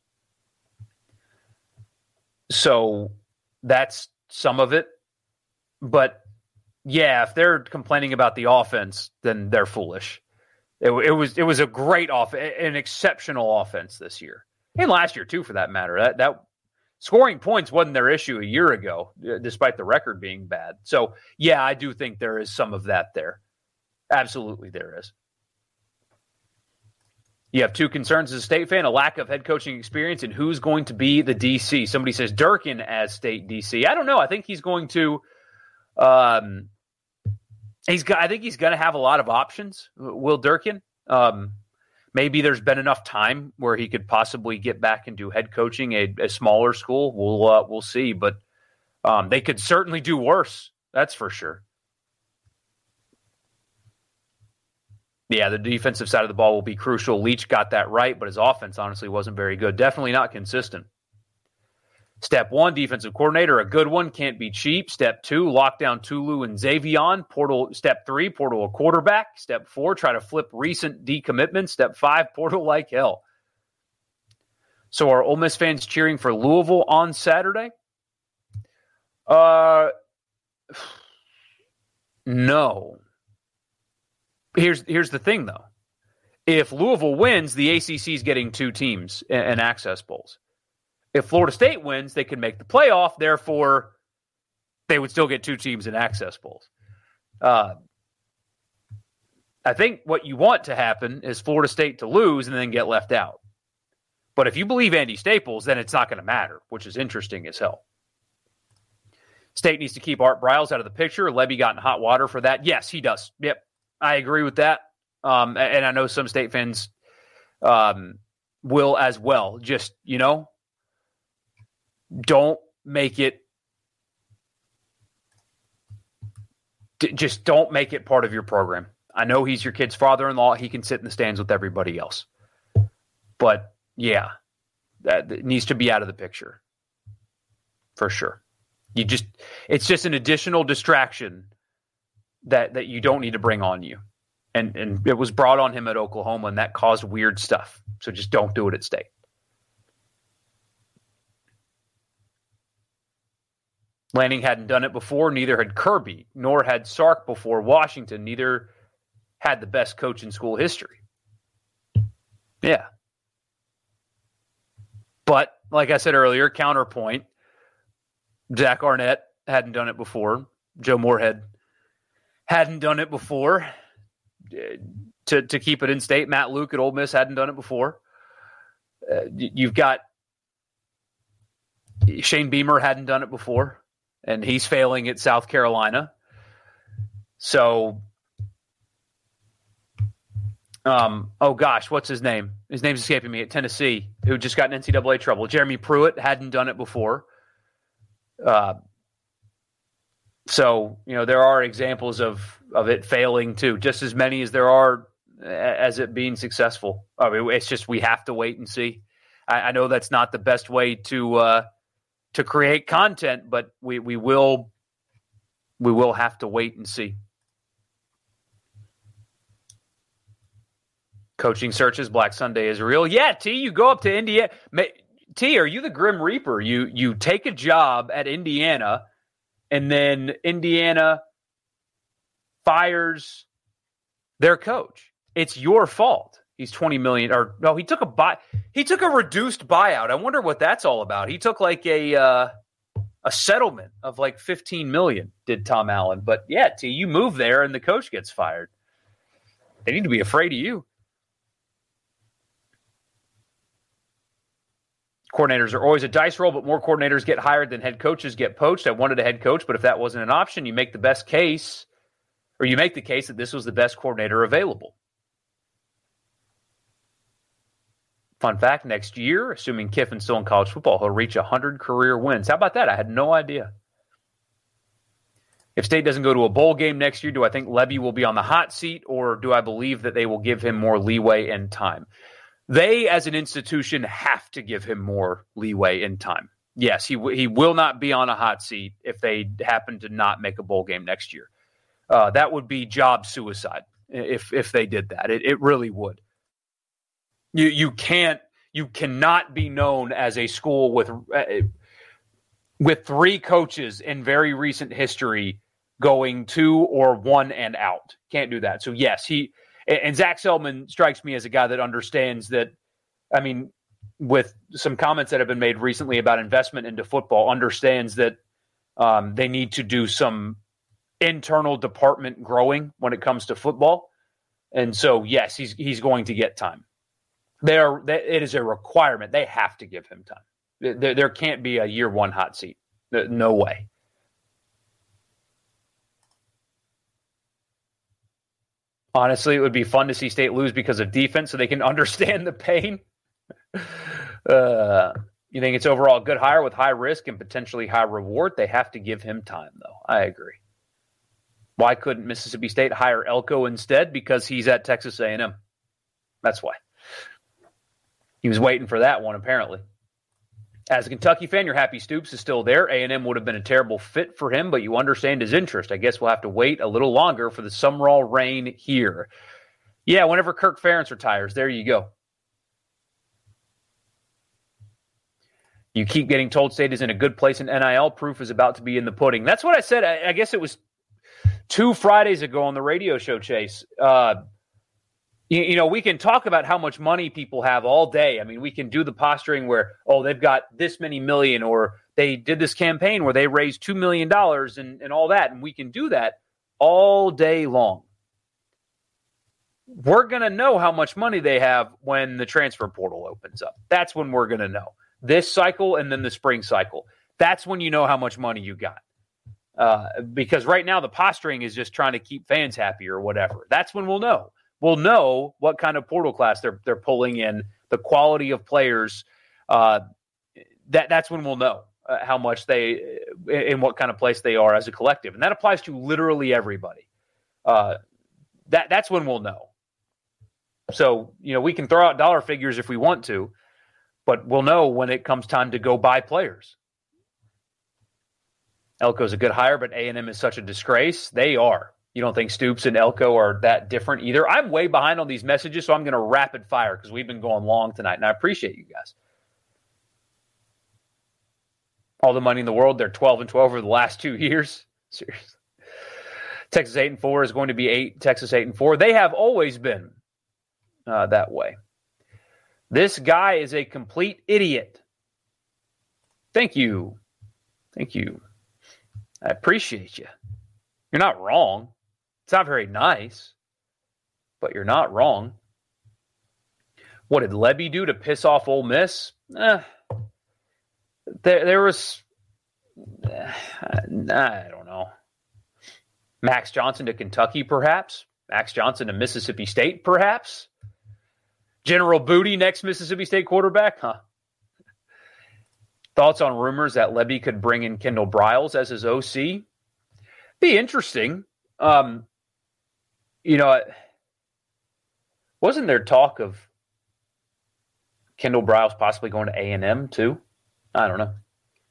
So that's some of it. But yeah, if they're complaining about the offense, then they're foolish. It, it was it was a great offense, an exceptional offense this year, and last year too, for that matter. That that scoring points wasn't their issue a year ago, despite the record being bad. So yeah, I do think there is some of that there. Absolutely, there is. You have two concerns as a State fan: a lack of head coaching experience, and who's going to be the D C. Somebody says Durkin as State D C. I don't know. I think he's going to. Um, He's got. I think he's going to have a lot of options. Will Durkin? Um, maybe there's been enough time where he could possibly get back and do head coaching a, a smaller school. We'll uh, we'll see, but um, they could certainly do worse. That's for sure. Yeah, the defensive side of the ball will be crucial. Leach got that right, but his offense honestly wasn't very good. Definitely not consistent. Step one, defensive coordinator, a good one, can't be cheap. Step two, lock down Tulu and Xavion. Portal. Step three, portal a quarterback. Step four, try to flip recent decommitments. Step five, portal like hell. So are Ole Miss fans cheering for Louisville on Saturday? Uh, no. Here's here's the thing, though. If Louisville wins, the A C C is getting two teams in, in access bowls. If Florida State wins, they can make the playoff. Therefore, they would still get two teams in access bowls. Uh, I think what you want to happen is Florida State to lose and then get left out. But if you believe Andy Staples, then it's not going to matter, which is interesting as hell. State needs to keep Art Briles out of the picture. Lebby got in hot water for that. Yes, he does. Yep, I agree with that. Um, and I know some State fans um, will as well. Just, you know, don't make it just don't make it part of your program. I know he's your kid's father-in-law. He can sit in the stands with everybody else. But, yeah, that, that needs to be out of the picture for sure. You just it's just an additional distraction that, that you don't need to bring on you. And and it was brought on him at Oklahoma, and that caused weird stuff. So just don't do it at State. Lanning hadn't done it before. Neither had Kirby, nor had Sark before Washington. Neither had the best coach in school history. Yeah. But, like I said earlier, counterpoint, Zach Arnett hadn't done it before. Joe Moorhead hadn't done it before. To to keep it in state, Matt Luke at Ole Miss hadn't done it before. Uh, you've got Shane Beamer hadn't done it before, and he's failing at South Carolina. So, um, oh gosh, what's his name? His name's escaping me at Tennessee, who just got in N C double A trouble. Jeremy Pruitt hadn't done it before. Uh, so, you know, there are examples of, of it failing too, just as many as there are as it being successful. I mean, it's just we have to wait and see. I, I know that's not the best way to uh, to create content, but we, we will we will have to wait and see. Coaching searches, Black Sunday is real. Yeah, T, you go up to Indiana. T, are you the Grim Reaper? You you take a job at Indiana, and then Indiana fires their coach. It's your fault. He's twenty million dollars, or no, he took a buy. He took a reduced buyout. I wonder what that's all about. He took like a uh, a settlement of like fifteen million dollars, did Tom Allen. But yeah, T, you move there and the coach gets fired. They need to be afraid of you. Coordinators are always a dice roll, but more coordinators get hired than head coaches get poached. I wanted a head coach, but if that wasn't an option, you make the best case, or you make the case that this was the best coordinator available. Fun fact, next year, assuming Kiffin's still in college football, he'll reach one hundred career wins. How about that? I had no idea. If State doesn't go to a bowl game next year, do I think Lebby will be on the hot seat, or do I believe that they will give him more leeway and time? They, as an institution, have to give him more leeway and time. Yes, he w- he will not be on a hot seat if they happen to not make a bowl game next year. Uh, that would be job suicide if if they did that. It, it really would. You you can't you cannot be known as a school with uh, with three coaches in very recent history going two or one and out. Can't do that. So yes, he. And Zach Selman strikes me as a guy that understands that, I mean, with some comments that have been made recently about investment into football, understands that um, they need to do some internal department growing when it comes to football. And so, yes, he's he's going to get time. They are, it is a requirement. They have to give him time. There, there can't be a year one hot seat. No way. Honestly, it would be fun to see State lose because of defense so they can understand the pain. Uh, you think it's overall a good hire with high risk and potentially high reward? They have to give him time, though. I agree. Why couldn't Mississippi State hire Elko instead? Because he's at Texas A and M. That's why. He was waiting for that one, apparently. As a Kentucky fan, you're happy Stoops is still there. A and M would have been a terrible fit for him, but you understand his interest. I guess we'll have to wait a little longer for the Sumrall reign here. Yeah, whenever Kirk Ferentz retires, there you go. You keep getting told State is in a good place in N I L. Proof is about to be in the pudding. That's what I said. I, I guess it was two Fridays ago on the radio show, Chase. Uh, You, you know, we can talk about how much money people have all day. I mean, we can do the posturing where, oh, they've got this many million, or they did this campaign where they raised two million dollars and, and all that. And we can do that all day long. We're going to know how much money they have when the transfer portal opens up. That's when we're going to know. This cycle and then the spring cycle. That's when you know how much money you got. Uh, because right now the posturing is just trying to keep fans happy or whatever. That's when we'll know. We'll know what kind of portal class they're they're pulling in, the quality of players. Uh, that that's when we'll know uh, how much they, in what kind of place they are as a collective, and that applies to literally everybody. Uh, that that's when we'll know. So you know we can throw out dollar figures if we want to, but we'll know when it comes time to go buy players. Elko's a good hire, but A and M is such a disgrace. They are. You don't think Stoops and Elko are that different either? I'm way behind on these messages, so I'm going to rapid fire because we've been going long tonight, and I appreciate you guys. All the money in the world, they're twelve and twelve over the last two years. Seriously. Texas eight and four is going to be eight. Texas eight and four. They have always been uh, that way. This guy is a complete idiot. Thank you. Thank you. I appreciate you. You're not wrong. It's not very nice, but you're not wrong. What did Lebby do to piss off Ole Miss? Eh, there, there was, eh, I don't know. Max Johnson to Kentucky, perhaps. Max Johnson to Mississippi State, perhaps. General Booty, next Mississippi State quarterback, huh? Thoughts on rumors that Lebby could bring in Kendall Briles as his O C? Be interesting. Um, you know, wasn't there talk of Kendall Briles possibly going to A and M too? I don't know.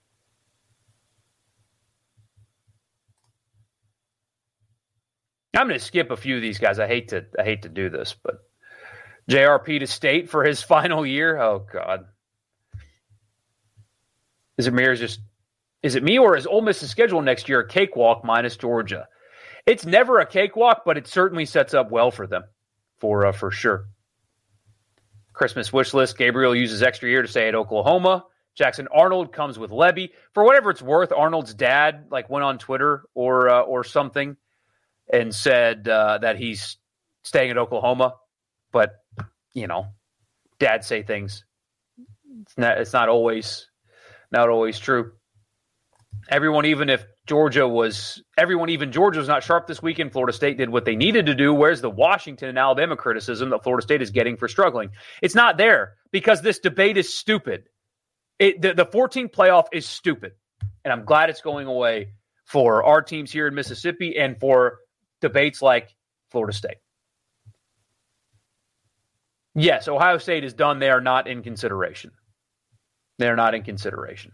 I'm going to skip a few of these guys. I hate to I hate to do this, but J R P to State for his final year. Oh God. Is it me or is just is it me or is Ole Miss's schedule next year a cakewalk minus Georgia? It's never a cakewalk, but it certainly sets up well for them, for uh, for sure. Christmas wish list: Gabriel uses extra year to stay at Oklahoma. Jackson Arnold comes with Lebby. For whatever it's worth, Arnold's dad like went on Twitter or uh, or something and said uh, that he's staying at Oklahoma. But you know, dads say things. It's not. It's not always not always true. Everyone, even if Georgia was, everyone, even Georgia was not sharp this weekend. Florida State did what they needed to do. Where's the Washington and Alabama criticism that Florida State is getting for struggling? It's not there because this debate is stupid. It, the, the fourteenth playoff is stupid. And I'm glad it's going away for our teams here in Mississippi and for debates like Florida State. Yes, Ohio State is done. They are not in consideration. They are not in consideration.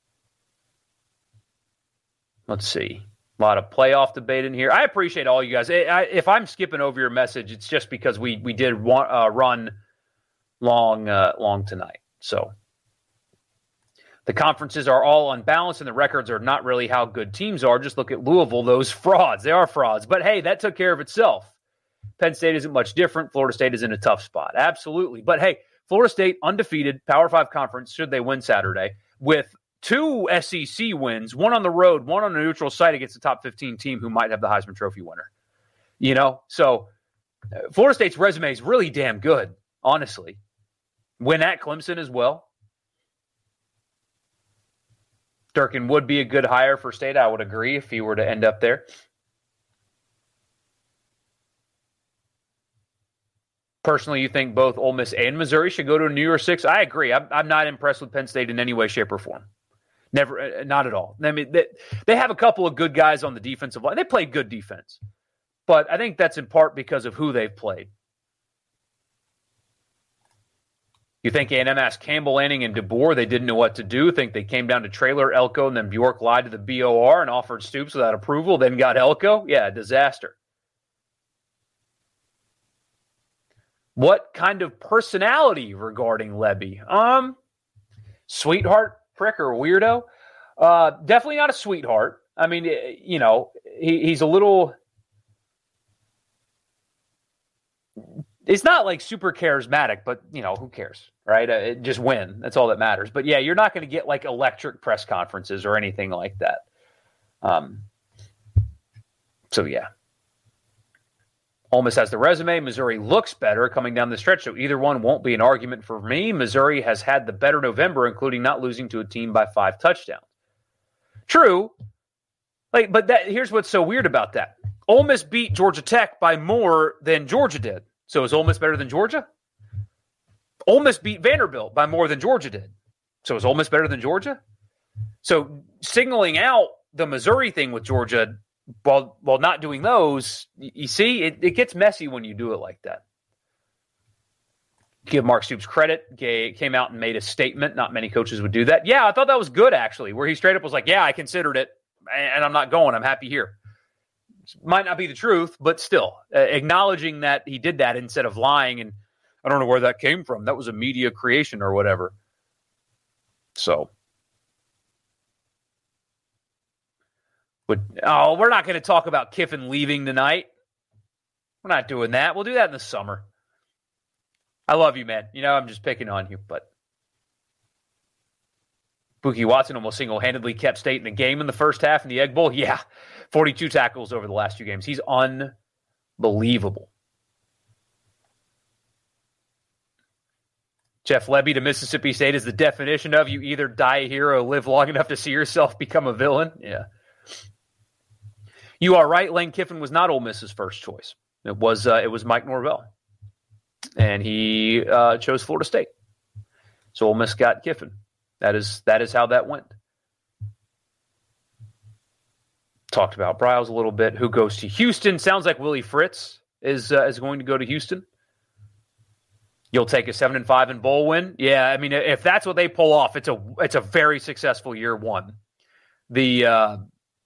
Let's see. A lot of playoff debate in here. I appreciate all you guys. I, I, if I'm skipping over your message, it's just because we we did want, uh, run long uh, long tonight. So the conferences are all unbalanced, and the records are not really how good teams are. Just look at Louisville; those frauds. They are frauds. But hey, that took care of itself. Penn State isn't much different. Florida State is in a tough spot. Absolutely. But hey, Florida State undefeated, Power Five conference. Should they win Saturday with two S E C wins, one on the road, one on a neutral site against the top fifteen team who might have the Heisman Trophy winner. You know, so uh, Florida State's resume is really damn good, honestly. Win at Clemson as well. Durkin would be a good hire for State, I would agree, if he were to end up there. Personally, you think both Ole Miss and Missouri should go to a New Year's Six? I agree. I'm, I'm not impressed with Penn State in any way, shape, or form. Never, not at all. I mean, they, they have a couple of good guys on the defensive line. They played good defense, but I think that's in part because of who they've played. You think A and M asked Campbell, Lanning, and DeBoer, they didn't know what to do? Think they came down to Traylor, Elko, and then Bjork lied to the B O R and offered Stoops without approval, then got Elko? Yeah, disaster. What kind of personality regarding Lebby? Um, sweetheart, prick, or weirdo? Uh, definitely not a sweetheart. I mean, you know, he, he's a little it's not like super charismatic, but, you know, who cares, right? Uh, it, just win. That's all that matters. But, yeah, you're not going to get, like, electric press conferences or anything like that. Um. So, yeah. Ole Miss has the resume. Missouri looks better coming down the stretch, so either one won't be an argument for me. Missouri has had the better November, including not losing to a team by five touchdowns. True. Like, but that here's what's so weird about that. Ole Miss beat Georgia Tech by more than Georgia did. So is Ole Miss better than Georgia? Ole Miss beat Vanderbilt by more than Georgia did. So is Ole Miss better than Georgia? So signaling out the Missouri thing with Georgia while while not doing those, you see, it, it gets messy when you do it like that. Give Mark Stoops credit. Gay came out and made a statement. Not many coaches would do that. Yeah, I thought that was good, actually, where he straight up was like, yeah, I considered it, and I'm not going. I'm happy here. Might not be the truth, but still, uh, acknowledging that he did that instead of lying, and I don't know where that came from. That was a media creation or whatever. So. Would, oh, we're not going to talk about Kiffin leaving tonight. We're not doing that. We'll do that in the summer. I love you, man. You know, I'm just picking on you, but Buki Watson almost single-handedly kept State in the game in the first half in the Egg Bowl. Yeah, forty-two tackles over the last two games. He's unbelievable. Jeff Lebby to Mississippi State is the definition of you either die a hero or live long enough to see yourself become a villain. Yeah. You are right. Lane Kiffin was not Ole Miss's first choice. It was uh, it was Mike Norvell, and he uh, chose Florida State. So Ole Miss got Kiffin. That is that is how that went. Talked about Briles a little bit. Who goes to Houston? Sounds like Willie Fritz is uh, is going to go to Houston. You'll take a seven and five in bowl win. Yeah, I mean, if that's what they pull off, it's a it's a very successful year one. The uh,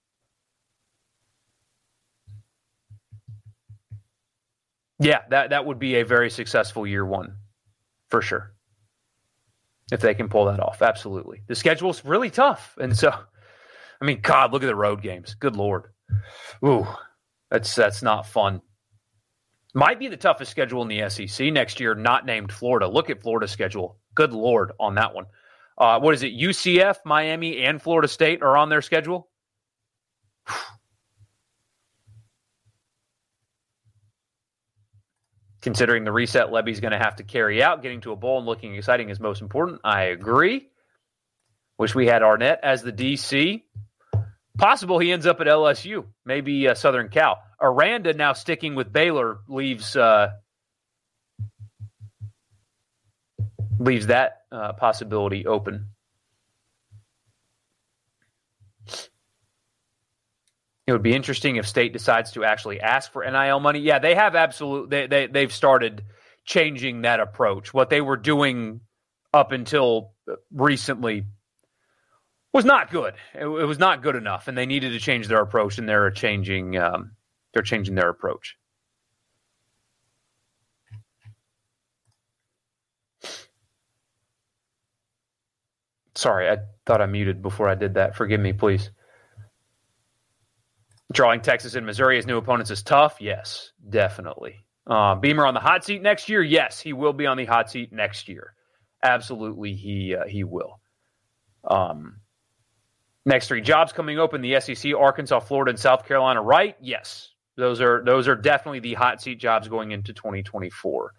Yeah, that, that would be a very successful year one, for sure, if they can pull that off. Absolutely. The schedule's really tough. And so, I mean, God, look at the road games. Good Lord. Ooh, that's that's not fun. Might be the toughest schedule in the S E C next year, not named Florida. Look at Florida's schedule. Good Lord on that one. Uh, what is it? U C F, Miami, and Florida State are on their schedule. Considering the reset Lebby's going to have to carry out, getting to a bowl and looking exciting is most important. I agree. Wish we had Arnett as the D C. Possible he ends up at L S U, maybe uh, Southern Cal. Aranda now sticking with Baylor leaves uh, leaves that uh, possibility open. It would be interesting if State decides to actually ask for N I L money. Yeah, they have absolute. They, they they've started changing that approach. What they were doing up until recently was not good. It, it was not good enough, and they needed to change their approach. And they're changing. Um, they're changing their approach. Sorry, I thought I muted before I did that. Forgive me, please. Drawing Texas and Missouri as new opponents is tough. Yes, definitely. Uh, Beamer on the hot seat next year. Yes, he will be on the hot seat next year. Absolutely, he uh, he will. Um, next three jobs coming open: the S E C, Arkansas, Florida, and South Carolina. Right? Yes, those are those are definitely the hot seat jobs going into twenty twenty-four.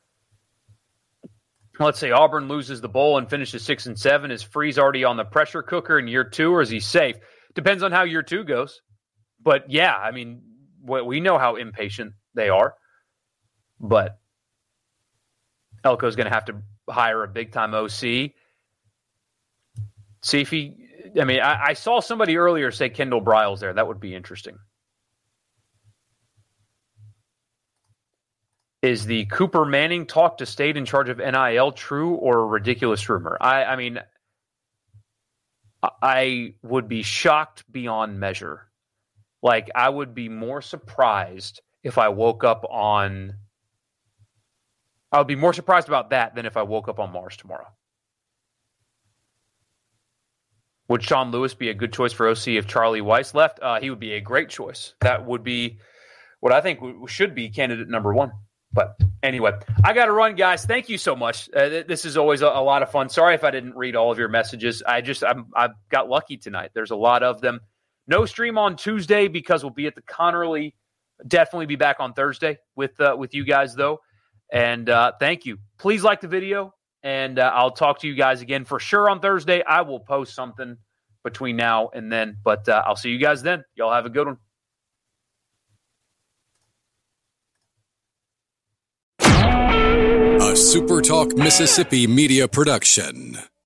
Let's say Auburn loses the bowl and finishes six and seven. Is Freeze already on the pressure cooker in year two, or is he safe? Depends on how year two goes. But, yeah, I mean, we know how impatient they are. But Elko's going to have to hire a big-time O C. See if he – I mean, I, I saw somebody earlier say Kendall Briles there. That would be interesting. Is the Cooper Manning talk to State in charge of N I L true or a ridiculous rumor? I, I mean, I would be shocked beyond measure. Like, I would be more surprised if I woke up on – I would be more surprised about that than if I woke up on Mars tomorrow. Would Sean Lewis be a good choice for O C if Charlie Weiss left? Uh, he would be a great choice. That would be what I think should be candidate number one. But anyway, I got to run, guys. Thank you so much. Uh, this is always a, a lot of fun. Sorry if I didn't read all of your messages. I just I'm, I got lucky tonight. There's a lot of them. No stream on Tuesday because we'll be at the Connerly. Definitely be back on Thursday with uh, with you guys, though. And uh, thank you. Please like the video, and uh, I'll talk to you guys again for sure on Thursday. I will post something between now and then, but uh, I'll see you guys then. Y'all have a good one. A SuperTalk Mississippi media production.